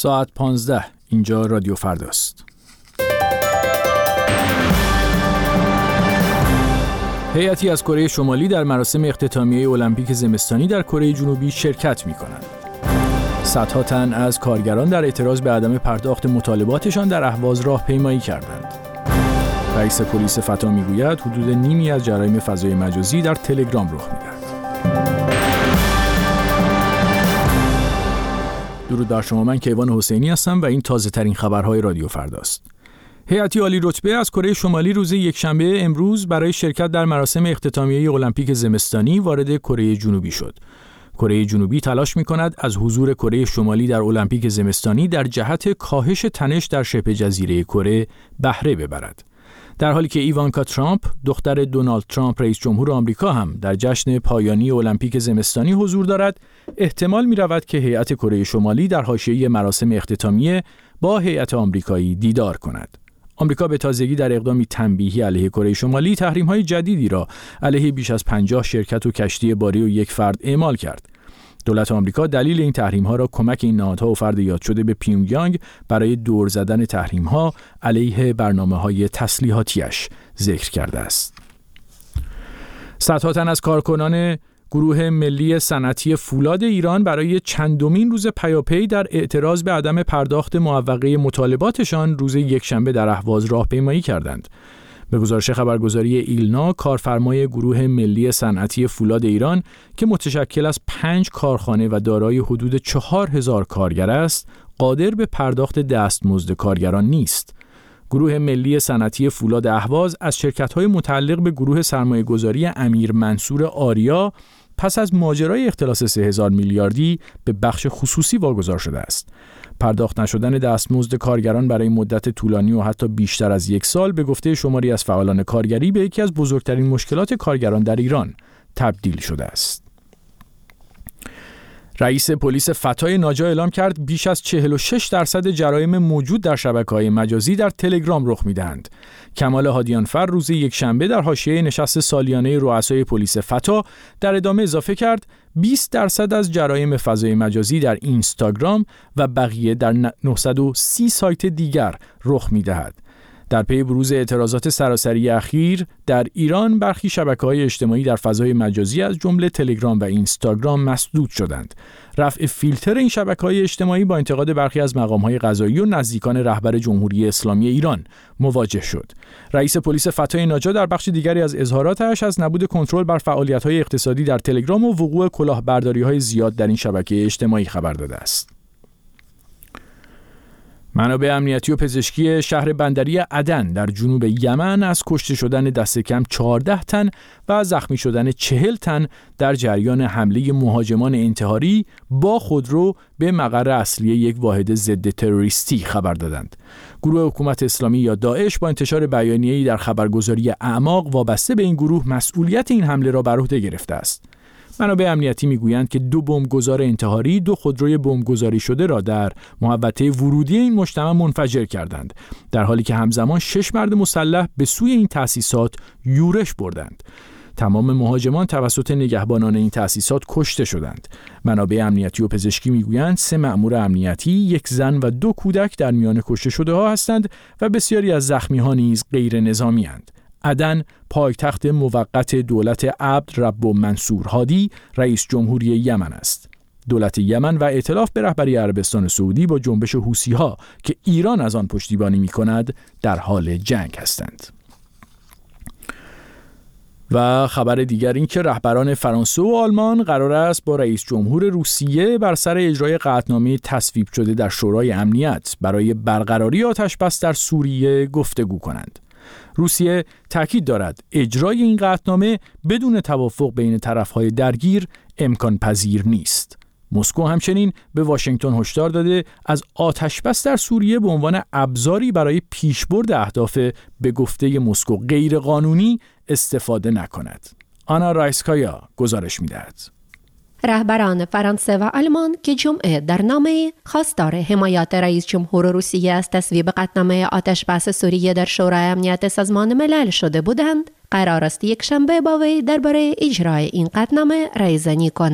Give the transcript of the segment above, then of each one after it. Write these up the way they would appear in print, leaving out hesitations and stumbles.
ساعت 15 اینجا رادیو فرداست. هیئتی از کره شمالی در مراسم اختتامیه المپیک زمستانی در کره جنوبی شرکت می‌کنند. صدها تن از کارگران در اعتراض به عدم پرداخت مطالباتشان در اهواز راهپیمایی کردند. رئیس پلیس فتا میگوید حدود نیمی از جرایم فضای مجازی در تلگرام رخ می‌دهد. درود بر شما، من کیوان حسینی هستم و این تازه‌ترین خبرهای رادیو فرداست. هیئتی عالی رتبه از کره شمالی روز یکشنبه امروز برای شرکت در مراسم اختتامیه المپیک زمستانی وارد کره جنوبی شد. کره جنوبی تلاش می‌کند از حضور کره شمالی در المپیک زمستانی در جهت کاهش تنش در شبه جزیره کره بهره ببرد. در حالی که ایوانکا ترامپ، دختر دونالد ترامپ رئیس جمهور آمریکا هم در جشن پایانی المپیک زمستانی حضور دارد، احتمال می‌رود که هیئت کره شمالی در حاشیه مراسم اختتامیه با هیئت آمریکایی دیدار کند. آمریکا به تازگی در اقدامی تنبیهی علیه کره شمالی تحریم‌های جدیدی را علیه بیش از 50 شرکت و کشتی باری و یک فرد اعمال کرد. دولت آمریکا دلیل این تحریم‌ها را کمک این نهادها و فرد یاد شده به پیونگیانگ برای دور زدن تحریم‌ها علیه برنامه‌های تسلیحاتیش ذکر کرده است. صدها تن از کارکنان گروه ملی صنعتی فولاد ایران برای چندمین روز پیاپی در اعتراض به عدم پرداخت معوقه مطالباتشان روز یکشنبه در اهواز راهپیمایی کردند. به گزارش خبرگزاری ایلنا، کارفرمای گروه ملی صنعتی فولاد ایران که متشکل از 5 کارخانه و دارای حدود 4000 کارگر است، قادر به پرداخت دستمزد کارگران نیست. گروه ملی صنعتی فولاد اهواز از شرکت‌های متعلق به گروه سرمایه‌گذاری امیر منصور آریا پس از ماجرای اختلاس 3000 میلیاردی به بخش خصوصی واگذار شده است. پرداخت نشدن دستمزد کارگران برای مدت طولانی و حتی بیشتر از 1 سال به گفته شماری از فعالان کارگری به یکی از بزرگترین مشکلات کارگران در ایران تبدیل شده است. رئیس پلیس فتای ناجا اعلام کرد بیش از 46% جرایم موجود در شبکه‌های مجازی در تلگرام رخ می‌دهند. کمال هادیانفر روز یکشنبه در حاشیه نشست سالیانه رؤسای پلیس فتا در ادامه اضافه کرد 20% از جرایم فضای مجازی در اینستاگرام و بقیه در 930 سایت دیگر رخ می‌دهد. در پی بروز اعتراضات سراسری اخیر در ایران، برخی شبکه‌های اجتماعی در فضای مجازی از جمله تلگرام و اینستاگرام مسدود شدند. رفع فیلتر این شبکه‌های اجتماعی با انتقاد برخی از مقام‌های قضایی و نزدیکان رهبر جمهوری اسلامی ایران مواجه شد. رئیس پلیس فتای ناجا در بخش دیگری از اظهاراتش از نبود کنترل بر فعالیت‌های اقتصادی در تلگرام و وقوع کلاهبرداری‌های زیاد در این شبکه اجتماعی خبر داده است. منابع امنیتی و پزشکی شهر بندری عدن در جنوب یمن از کشته شدن دست کم 14 تن و زخمی شدن 40 تن در جریان حمله مهاجمان انتحاری با خودرو به مقر اصلی یک واحد ضد تروریستی خبر دادند. گروه حکومت اسلامی یا داعش با انتشار بیانیه‌ای در خبرگزاری اعماق وابسته به این گروه مسئولیت این حمله را بر عهده گرفته است. منابع امنیتی میگویند که 2 بمبگذار انتحاری 2 خودروی بمبگذاری شده را در محوطه ورودی این مجتمع منفجر کردند، در حالی که همزمان 6 مرد مسلح به سوی این تأسیسات یورش بردند. تمام مهاجمان توسط نگهبانان این تأسیسات کشته شدند. منابع امنیتی و پزشکی میگویند 3 مأمور امنیتی، 1 زن و 2 کودک در میان کشته شده ها هستند و بسیاری از زخمی ها نیز غیر نظامی اند. عدن پایتخت موقت دولت عبد رب منصور هادی رئیس جمهوری یمن است. دولت یمن و ائتلاف به رهبری عربستان سعودی با جنبش حوثی‌ها که ایران از آن پشتیبانی می‌کند در حال جنگ هستند. و خبر دیگر این که رهبران فرانسه و آلمان قرار است با رئیس جمهور روسیه بر سر اجرای قطعنامه تصویب شده در شورای امنیت برای برقراری آتش‌بس در سوریه گفتگو کنند. روسیه تاکید دارد اجرای این قطعنامه بدون توافق بین طرف‌های درگیر امکان پذیر نیست. مسکو همچنین به واشنگتن هشدار داده از آتش‌بس در سوریه به عنوان ابزاری برای پیشبرد اهداف به گفته مسکو غیرقانونی استفاده نکند. آنا رایسکایا گزارش می‌دهد. رهبران فرانسه و آلمان که جمعه در نامه خواستار حمایت رئیس جمهور روسیه از تصویب قطعنامه آتش‌بس سوریه در شورای امنیت سازمان ملل شده بودند، قرار است یکشنبه با وی درباره اجرای این قطعنامه رایزنی کنند.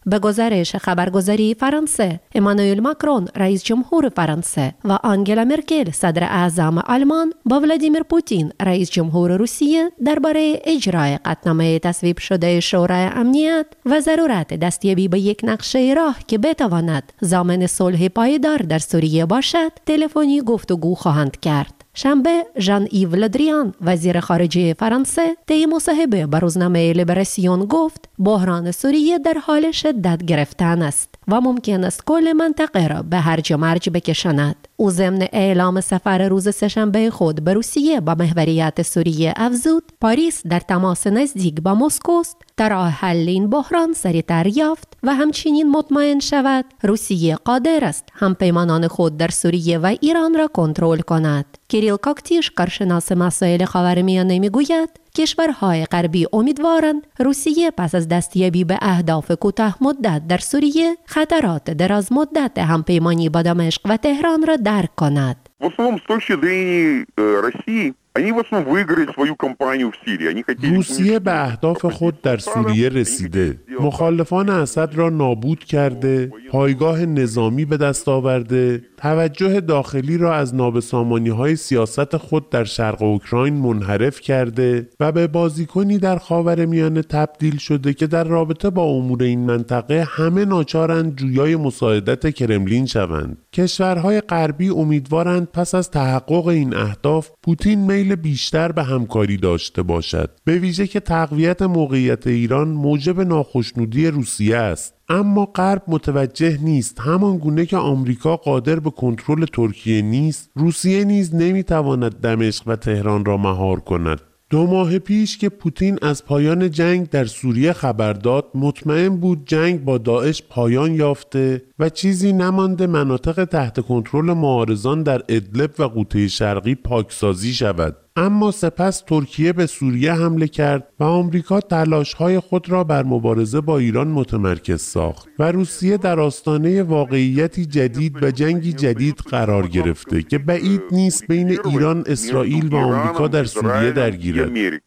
به گزارش خبرگزاری فرانسه، امانوئل ماکرون رئیس جمهور فرانسه و آنگلا مرکل صدر اعظم آلمان با ولادیمیر پوتین رئیس جمهور روسیه درباره اجرای قطعنامه تصویب شده شورای امنیت و ضرورت دستیابی به یک نقشه راه که بتواند ضامن صلح پایدار در سوریه باشد تلفنی گفتگو خواهند کرد. شنبه ژان ایو لدریان وزیر خارجه فرانسه طی مصاحبه با روزنامه لیبراسیون گفت بحران سوریه در حال شدت گرفتن است و ممکن است کل منطقه را به هرج و مرج بکشاند. او ضمن اعلام سفر روز سه‌شنبه خود به روسیه با محوریت سوریه افزود پاریس در تماس نزدیک با مسکو است تا راه حل این بحران سریعتر یافت و همچنین مطمئن شود روسیه قادر است همپیمانان خود در سوریه و ایران را کنترل کند. کیریل کاکتیش کارشناس مسائل خاورمیانه میگوید کشورهای غربی امیدوارند روسیه پس از دستیابی به اهداف کوتاه مدت در سوریه خطرات دراز مدت همپیمانی با دمشق و تهران را درک کند. В основном с точки зрения России они в основном выиграли свою кампанию в Сирии. Они хотели روسیه به اهداف خود در سوریه رسیده. مخالفان اسد را نابود کرده، پایگاه نظامی به دست آورده، توجه داخلی را از نابسامانی‌های سیاست خود در شرق اوکراین منحرف کرده و به بازیکنی در خاورمیانه تبدیل شده که در رابطه با امور این منطقه همه ناچارند جویای مساعدت کرملین شوند. کشورهای غربی امیدوارند پس از تحقق این اهداف پوتین میل بیشتر به همکاری داشته باشد، به ویژه که تقویت موقعیت ایران موجب ناخشنودی روسیه است. اما غرب متوجه نیست همان گونه که آمریکا قادر به کنترل ترکیه نیست، روسیه نیز نمیتواند دمشق و تهران را مهار کند. 2 ماه پیش که پوتین از پایان جنگ در سوریه خبر داد، مطمئن بود جنگ با داعش پایان یافته و چیزی نمانده مناطق تحت کنترل معارضان در ادلب و غوطه شرقی پاکسازی شود. اما سپس ترکیه به سوریه حمله کرد و آمریکا تلاش‌های خود را بر مبارزه با ایران متمرکز ساخت و روسیه در آستانه واقعیتی جدید و جنگی جدید قرار گرفته که بعید نیست بین ایران، اسرائیل و آمریکا در سوریه درگیرد.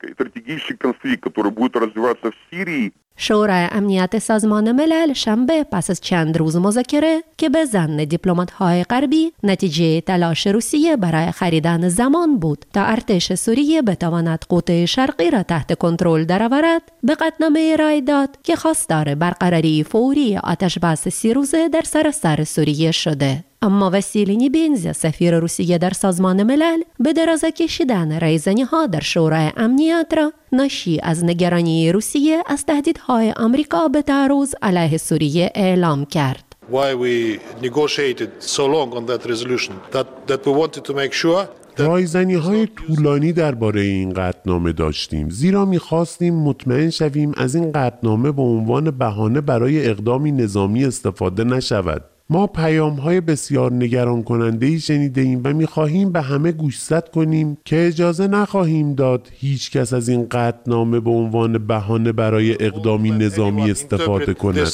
شورای امنیت سازمان ملل شنبه پس از چند روز مذاکره که به ظن دیپلمات‌های غربی نتیجه تلاش روسیه برای خریدن زمان بود تا ارتش سوریه بتواند غوطه شرقی را تحت کنترل درآورد، به قطعنامه رای داد که خواستار برقراری فوری آتش‌بس 30 روزه در سراسر سوریه شده. اما وسیلی بنز سفیر روسیه در سازمان ملل به دراز کشیدن رایزنی‌ها در شورای امنیت را ناشی از نگرانی روسیه از تهدیدهای آمریکا به تعرض علیه سوریه اعلام کرد. Why we negotiated so long on that resolution that we wanted to make sure رایزنی‌های طولانی درباره این قطعنامه داشتیم، زیرا می‌خواستیم مطمئن شویم از این قطعنامه به عنوان بهانه برای اقدامی نظامی استفاده نشود. ما پیام‌های بسیار نگران کننده‌ای شنیده‌ایم و می‌خواهیم به همه گوشزد کنیم که اجازه نخواهیم داد هیچ کس از این قطعنامه به عنوان بهانه برای اقدامی نظامی استفاده کند.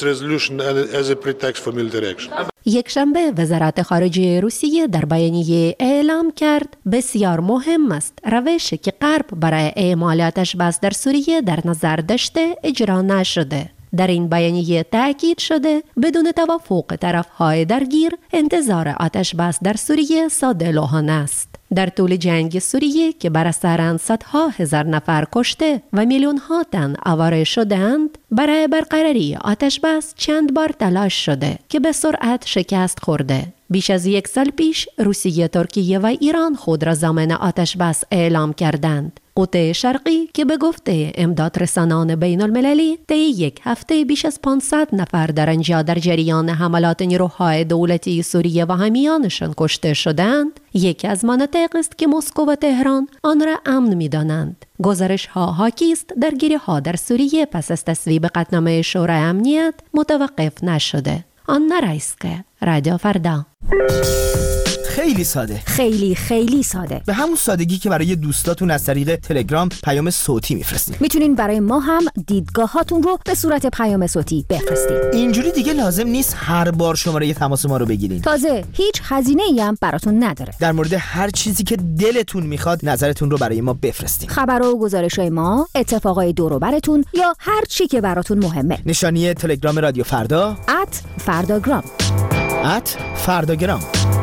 یکشنبه وزارت خارجه روسیه در بیانیه اعلام کرد بسیار مهم است روشی که غرب برای اعمال آتش‌بس در سوریه در نظر داشته اجرا نشده. در این بیانیه تأکید شده بدون توافق طرف‌های درگیر انتظار آتش‌بس در سوریه ساده لوحانه است. در طول جنگ سوریه که بر اثر صدها هزار نفر کشته و میلیون‌ها تن آواره شده‌اند، برای برقراری آتش‌بس چند بار تلاش شده که به سرعت شکست خورده. بیش از 1 سال پیش روسیه، ترکیه و ایران خود را ضامن آتش‌بس اعلام کردند. غوطه شرقی که به گفته امدادرسانان بین المللی طی 1 هفته بیش از 500 نفر در آنجا در جریان حملات نیروهای دولتی سوریه و حامیانشان کشته شدند، یکی از مناطق است که مسکو و تهران آن را امن می‌دانند. گزارش‌ها حاکی است درگیری‌ها در سوریه پس از تصویب قطعنامه شورای امنیت متوقف نشده. آن نرایسکه، رادیو فردا. خیلی ساده. خیلی ساده. به همون سادگی که برای دوستاتون از طریق تلگرام پیام صوتی میفرستین. میتونین برای ما هم دیدگاهاتون رو به صورت پیام صوتی بفرستین. اینجوری دیگه لازم نیست هر بار شماره تماس ما رو بگیرین. تازه هیچ هزینه‌ای هم براتون نداره. در مورد هر چیزی که دلتون میخواد نظرتون رو برای ما بفرستین. خبر و گزارش‌های ما، اتفاقای دور و براتون یا هر چی که براتون مهمه. نشانی تلگرام رادیو فردا @فرداگرام. @فرداگرام.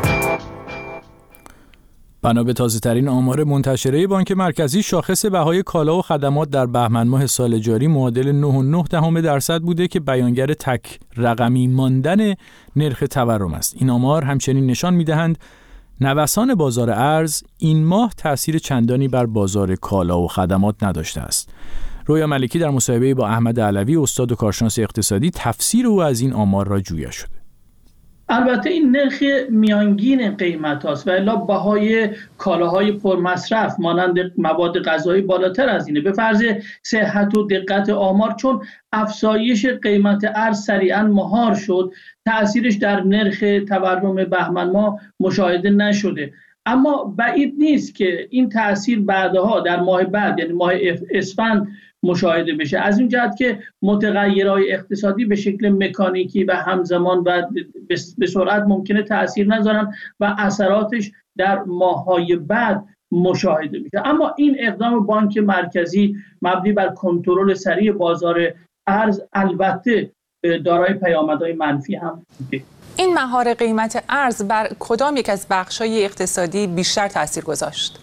بنا به تازه‌ترین آمار منتشره بانک مرکزی، شاخص بهای کالا و خدمات در بهمن ماه سال جاری معادل 9.9% بوده که بیانگر تک رقمی ماندن نرخ تورم است. این آمار همچنین نشان می‌دهند نوسان بازار ارز این ماه تأثیر چندانی بر بازار کالا و خدمات نداشته است. رویا ملکی در مصاحبه با احمد علوی استاد و کارشناس اقتصادی تفسیر او از این آمار را جویا شده. البته این نرخ میانگین قیمت هاست و الا بهای کالاهای پرمصرف مانند مواد غذایی بالاتر از اینه. به فرض صحت و دقت آمار، چون افزایش قیمت ارز سریعا مهار شد، تأثیرش در نرخ تورم بهمن ماه مشاهده نشده. اما بعید نیست که این تأثیر بعدها در ماه بعد، یعنی ماه اسفند، مشاهده بشه، از این جهت که متغیرهای اقتصادی به شکل مکانیکی و همزمان و به سرعت ممکنه تأثیر نذارن و اثراتش در ماه‌های بعد مشاهده میشه. اما این اقدام بانک مرکزی مبنی بر کنترل سریع بازار ارز البته دارای پیامدهای منفی هم بوده. این مهار قیمت ارز بر کدام یک از بخش‌های اقتصادی بیشتر تأثیر گذاشت؟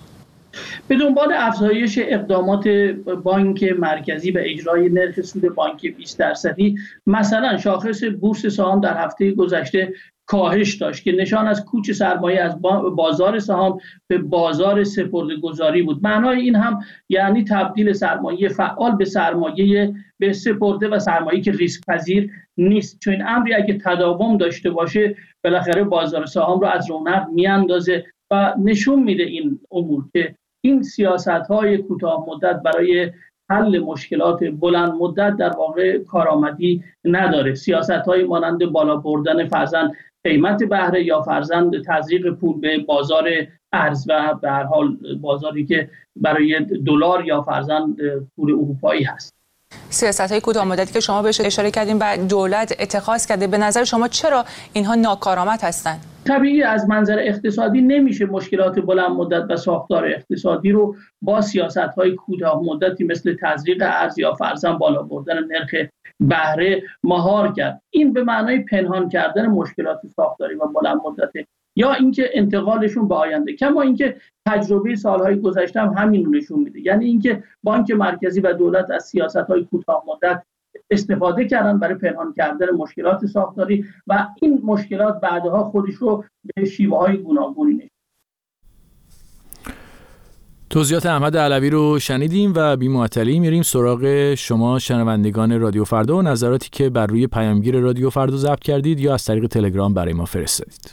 به دنبال افزایش اقدامات بانک مرکزی و اجرای نرخ سود بانکی 20%، مثلا شاخص بورس سهام در هفته گذشته کاهش داشت که نشان از کوچ سرمایه از بازار سهام به بازار سپرده‌گذاری بود. معنای این هم یعنی تبدیل سرمایه فعال به سرمایه به سپرده و سرمایه که ریسک پذیر نیست، چون این امری اگه تداوم داشته باشه بالاخره بازار سهام رو از رونق میاندازه و نشون میده این امور که این سیاست‌های کوتاه مدت برای حل مشکلات بلند مدت در واقع کارآمدی نداره. سیاست‌های مانند بالا بردن فرضاً قیمت بهره یا فرضاً تزریق پول به بازار ارز و به هر حال بازاری که برای دلار یا فرضاً پول اروپایی هست. سیاست‌های کوتاه مدتی که شما بهش اشاره کردین و دولت اتخاذ کرده، به نظر شما چرا اینها ناکارآمد هستند؟ طبیعی از منظر اقتصادی نمیشه مشکلات بلند مدت و ساختار اقتصادی رو با سیاست‌های کوتاه مدتی مثل تزریق ارز یا فرضاً بالا بردن نرخ بهره مهار کرد. این به معنای پنهان کردن مشکلات ساختاری و بلند مدته یا اینکه انتقالشون به آینده، کما اینکه تجربه سالهای گذشته هم همین رو نشون میده، یعنی اینکه بانک مرکزی و دولت از سیاست‌های کوتاه مدت استفاده کردن برای پنهان کردن مشکلات ساختاری و این مشکلات بعدها خودش رو به شیوه‌های گوناگونی نشون. توضیحات احمد علوی رو شنیدیم و بی‌معطلی میریم سراغ شما شنوندگان رادیو فردا و نظراتی که بر روی پیامگیر رادیو فردا ضبط کردید یا از طریق تلگرام برای ما فرستادید.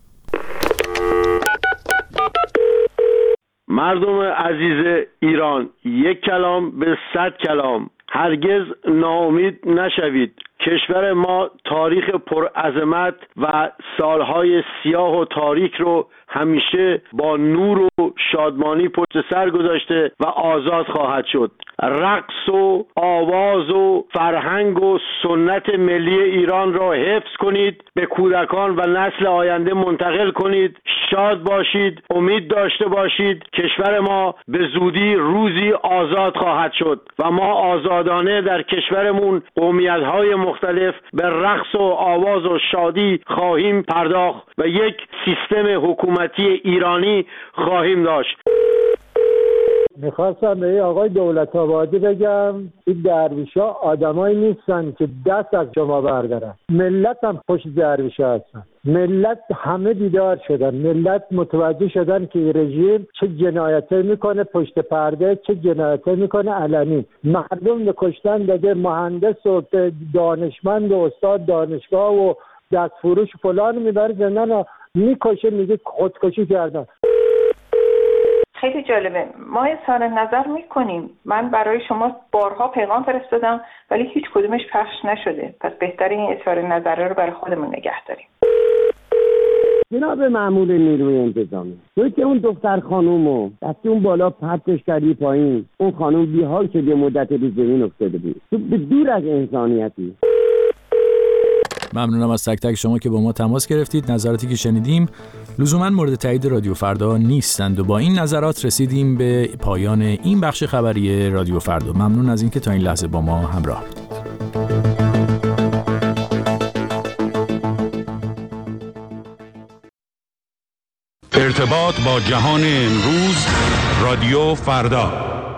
مردم عزیز ایران، یک کلام به 100 کلام، هرگز ناامید نشوید. کشور ما تاریخ پرعظمت و سالهای سیاه و تاریک رو همیشه با نور و شادمانی پشت سر گذاشته و آزاد خواهد شد. رقص و آواز و فرهنگ و سنت ملی ایران را حفظ کنید، به کودکان و نسل آینده منتقل کنید. شاد باشید، امید داشته باشید. کشور ما به زودی روزی آزاد خواهد شد و ما آزادانه در کشورمون قومیت‌های مختلف به رقص و آواز و شادی خواهیم پرداخت و یک سیستم حکومتی ایرانی خواهیم داشت. میخواستم به آقای دولت‌آبادی بگم این درویش‌ها آدمایی نیستن که دست از شما بردارن. ملت هم پشت درویش‌ها هستن. ملت همه بیدار شدن. ملت متوجه شدن که این رژیم چه جنایتی میکنه پشت پرده، چه جنایتی میکنه علنی. مردم به کشتن داده، مهندس و دانشمند و استاد دانشگاه و دستفروش فلان میبره زندان میکشه، میگه خودکشی کردن. خیلی جالبه. ما اظهار نظر میکنیم. من برای شما بارها پیغام فرستادم ولی هیچ کدومش پخش نشده. پس بهتره این اظهار نظر رو برای خودمون نگه داریم. یه جناب مأمور نیروی انتظامی، تو که اون دختر خانومو دستی اون بالا پرتش کردی پایین، اون خانوم بیحال شد یه مدت رو زمین افتاده بود، تو به دور از انسانیتی. ممنونم از تک تک شما که با ما تماس گرفتید. نظراتی که شنیدیم لزوما مورد تایید رادیو فردا نیستند و با این نظرات رسیدیم به پایان این بخش خبری رادیو فردا. ممنون از اینکه تا این لحظه با ما همراه بودید. ارتباط با جهان امروز، رادیو فردا.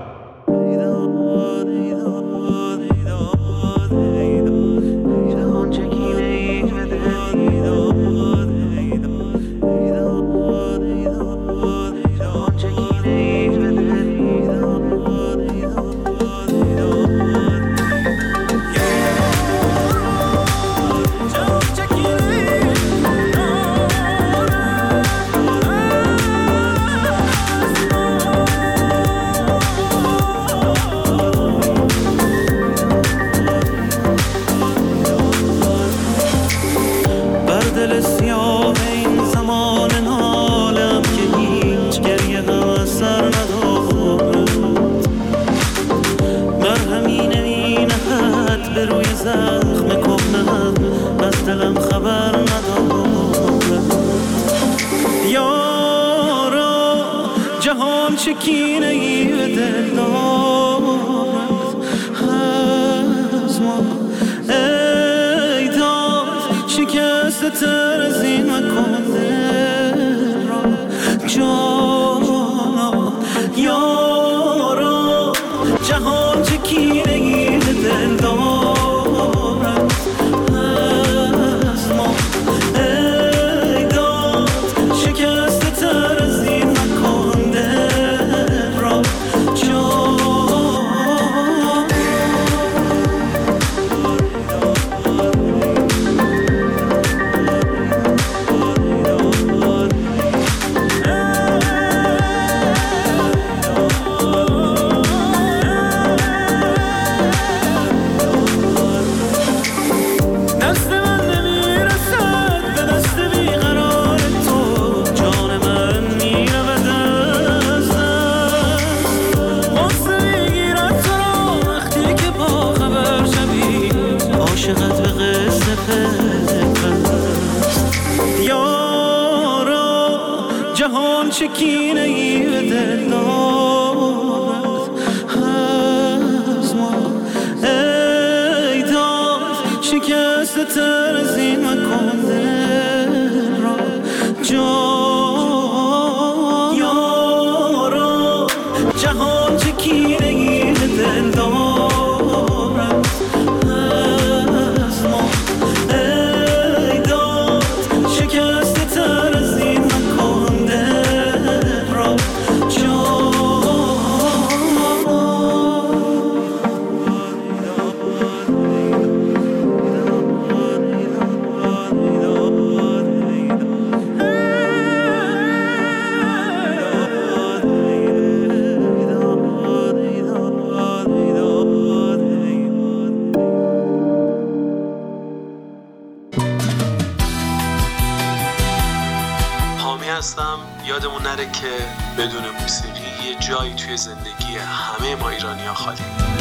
یادمون نره که بدون موسیقی یه جایی توی زندگی همه ما ایرانی‌ها خالی.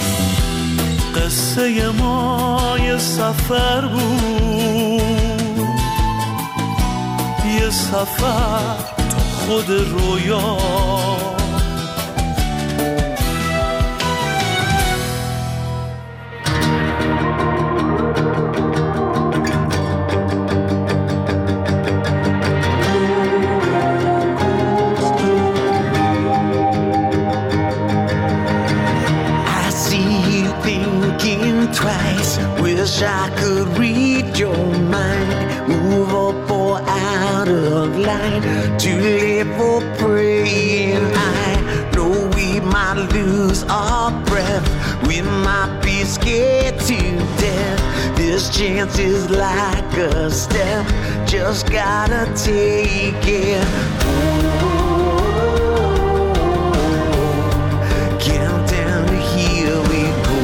قصه ما یه سفر بود، یه سفر تو خود رویا، wish I could read your mind, move up or out of line, to live or praying. I know we might lose our breath, we might be scared to death. This chance is like a step, just gotta take it. Count down to here we go.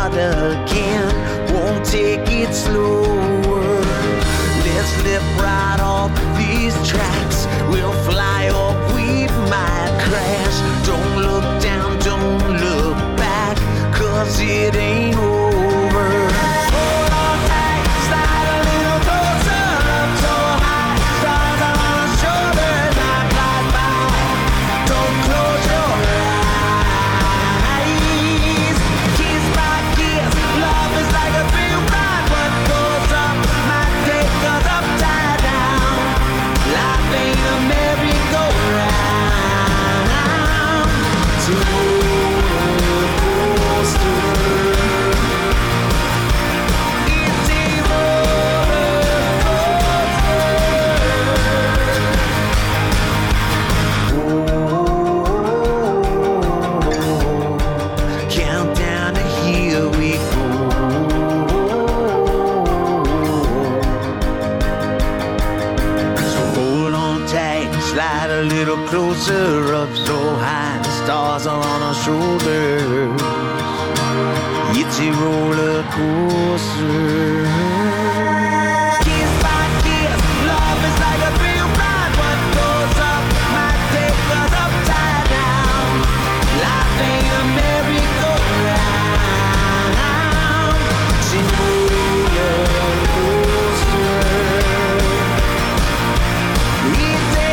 start again. Won't take it slower. Let's slip right off these tracks. We'll fly up, we might crash. Don't look down, don't look back, 'cause it ain't over. Hold on tight, slide a little closer, up so high, stars on our shoulders, I glide by. Don't close your eyes. Kiss by kiss, love is like a real ride. What goes up might take us upside down. Life ain't a merry-go-round. So closer, up so high, the stars are on our shoulders. It's a roller coaster. Kiss by kiss, love is like a real ride. What goes up might take us upside down. Life ain't a merry-go-round. It's a roller coaster. It's a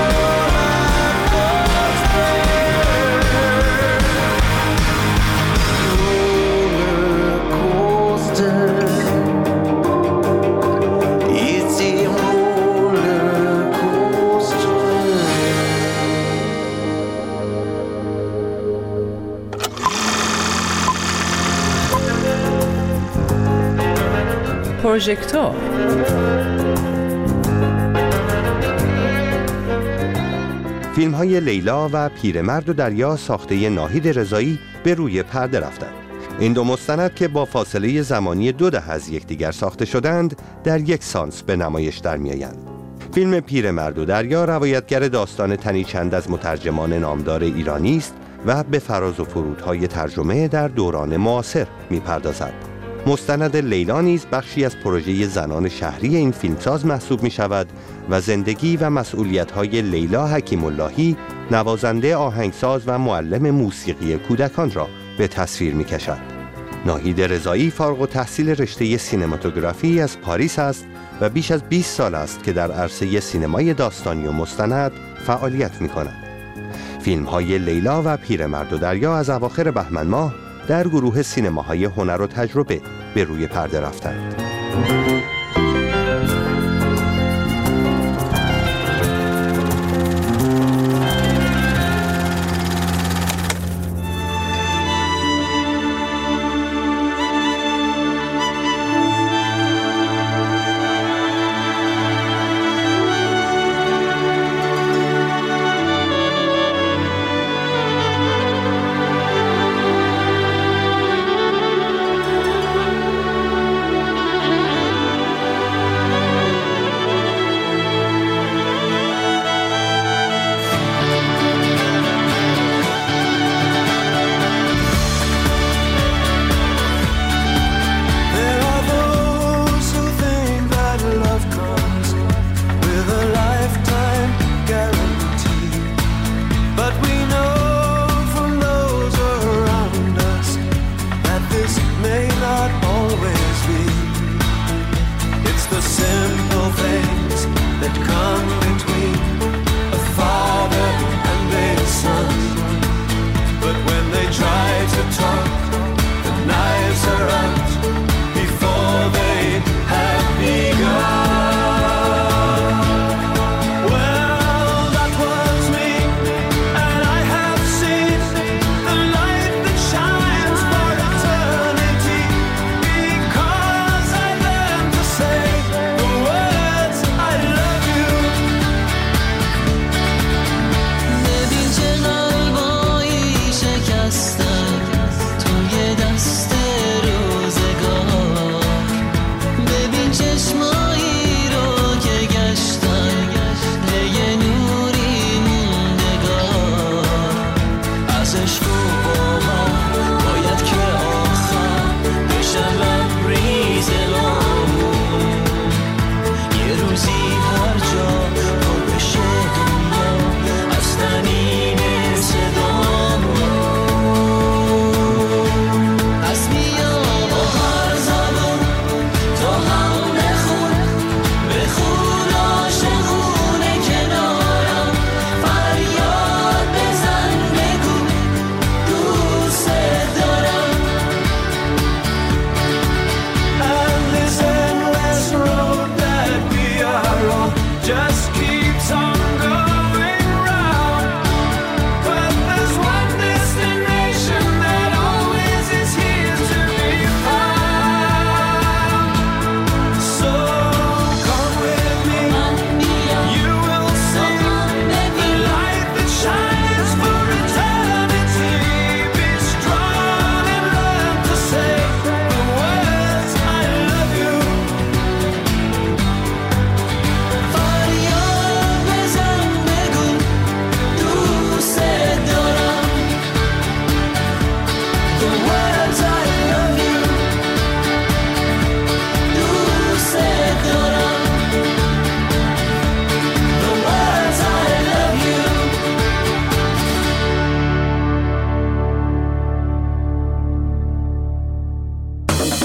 پروژکتور. فیلم‌های لیلا و پیرمرد و دریا ساخته ناهید رضایی به روی پرده رفتند. این دو مستند که با فاصله زمانی 2 دهه از یکدیگر ساخته شدند، در یک سانس به نمایش در می‌آیند. فیلم پیرمرد و دریا روایتگر داستان تنی چند از مترجمان نامدار ایرانی است و به فراز و فرودهای ترجمه در دوران معاصر می‌پردازد. مستند لیلا نیز بخشی از پروژه زنان شهری این فیلمساز محسوب می شود و زندگی و مسئولیت‌های لیلا حکیم اللهی، نوازنده آهنگساز و معلم موسیقی کودکان را به تصویر می کشد. ناهید رضایی فارغ التحصیل رشته سینماتوگرافی از پاریس است و بیش از 20 سال است که در عرصه سینمای داستانی و مستند فعالیت می کند. فیلم‌های لیلا و پیرمرد و دریا از اواخر بهمن ماه در گروه سینماهای هنر و تجربه به روی پرده رفتند.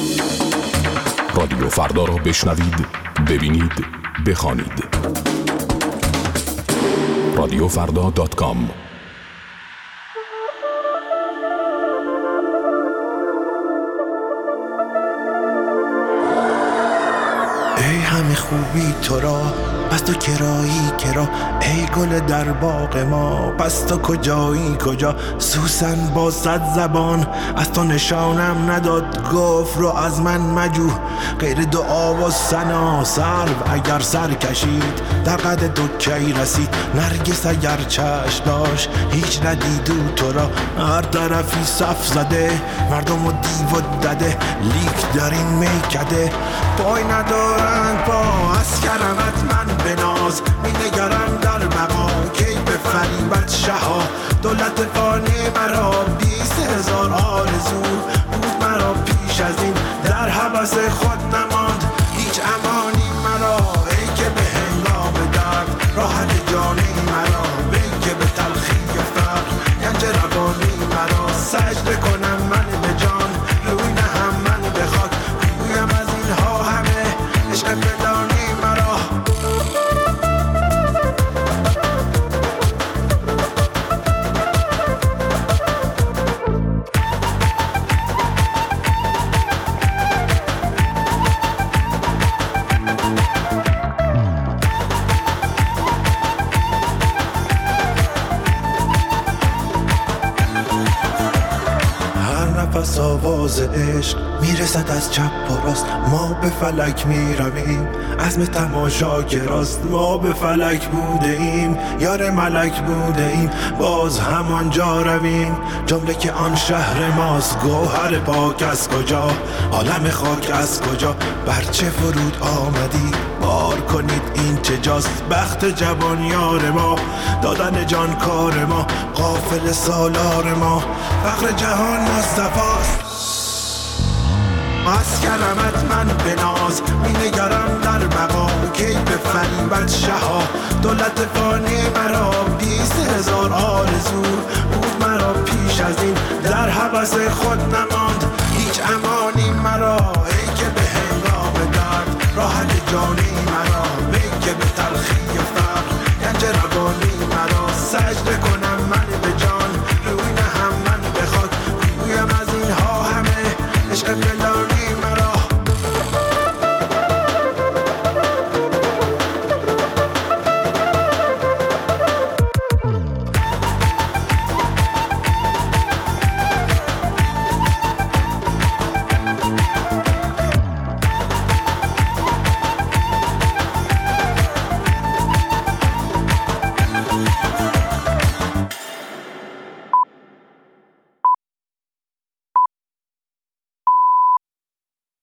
رادیو فردا را بشنوید، ببینید، بخوانید. رادیوفردا.com. ای همه خوبی تو را، پس تو کرایی کرا، ای گل در باغ ما، پس تو کجایی کجا؟ سوسن با 100 زبان از تو نشانم نداد، گفت رو از من مجو غیر دعا و ثنا. سرو اگر سر کشید در قد تو کی رسید، نرگس اگر چشم داشت هیچ ندیدو تو را. هر طرفی صف زده مردم و دیو و دده، لیک در این میکده پای ندارند پا. از کرمت من بناز می نگرم در بقا، کی به فریبت شها. دولت فانی مرا 20,000 آرزو بود مرا پیش از این، در هوس خود نماند هیچ امانی مرا. ای که به هنگام درد راحت جانی مرا، ای که به تلخی فقر گنج روانی مرا. سجده کنم من به جان، روی نهم من به خاک، گویم از اینها همه عشق بدانی مرا. پس آواز عشق میرسد از چپ و راست، ما به فلک میرویم عزم تماشا که راست. ما به فلک بوده ایم یار ملک بوده ایم، باز همانجا رویم جمله که آن شهر ماست. گوهر پاک از کجا، عالم خاک از کجا، برچه فرود آمدی بار کنید این چه جاست. بخت جوان یار ما، دادن جان کار ما، غافل سالار ما، فقر جهان مصطفاست. از کرمت من بناز می نگرم در بقا، کی به فریبت شها. دولت فانی مرا 20,000 آرزو بود مرا پیش از این، در هوس خود نماند هیچ امانی مرا. ای که به هنگام درد راحت جانی مرا، ای که به تلخی